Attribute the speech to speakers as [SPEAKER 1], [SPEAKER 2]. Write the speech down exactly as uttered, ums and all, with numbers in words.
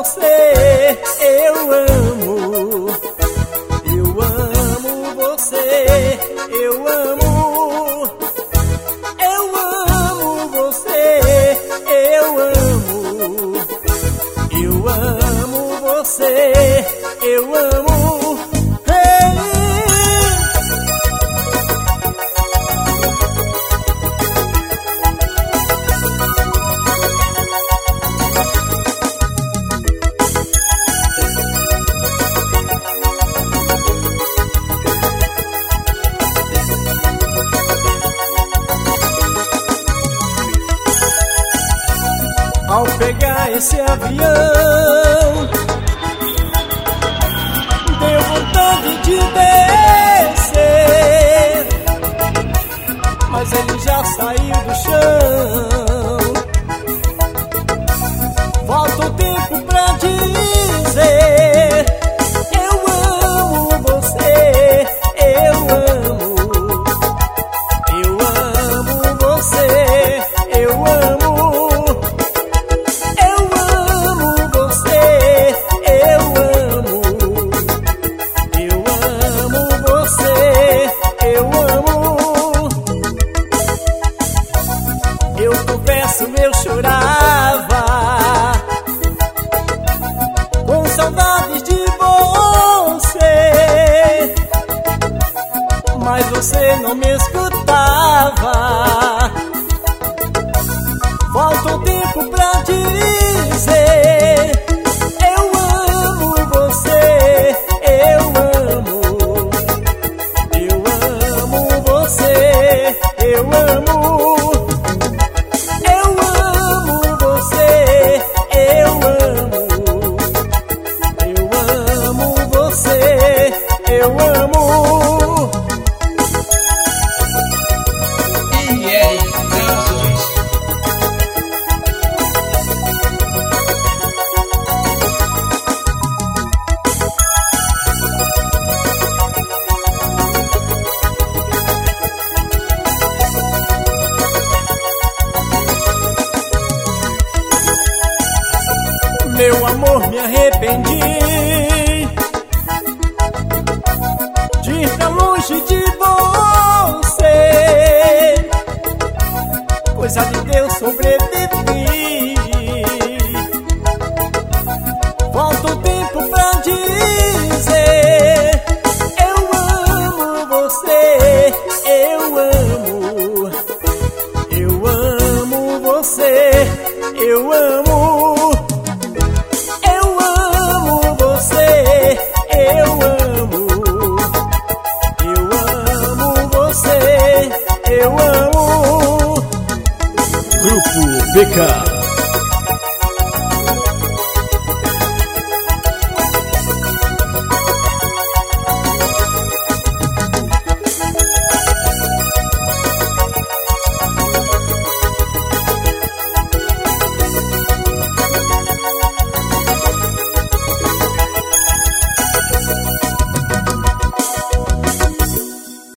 [SPEAKER 1] você, eu amo. Eu amo você, eu amo. Eu amo você, eu amo. Eu amo você, eu amo. Ao pegar esse avião, deu vontade de descer, mas ele já saiu do chão. Volta o tempo pra dizer: eu amo você, eu amo. Eu amo você, eu amo. Eu chorava com saudades de você, mas você não me escutava. Volta o tempo pra dizer: eu amo você, eu amo. Eu amo você, eu amo. Eu amo.
[SPEAKER 2] E é Gravações.
[SPEAKER 1] Meu amor, me arrependi de ir pra longe de você. Coisa de Deus, sobrevivi. Volta o tempo pra dizer: eu amo você, eu amo. Eu amo você, eu amo. Eu amo você, eu amo. Eu amo.
[SPEAKER 3] Grupo B K.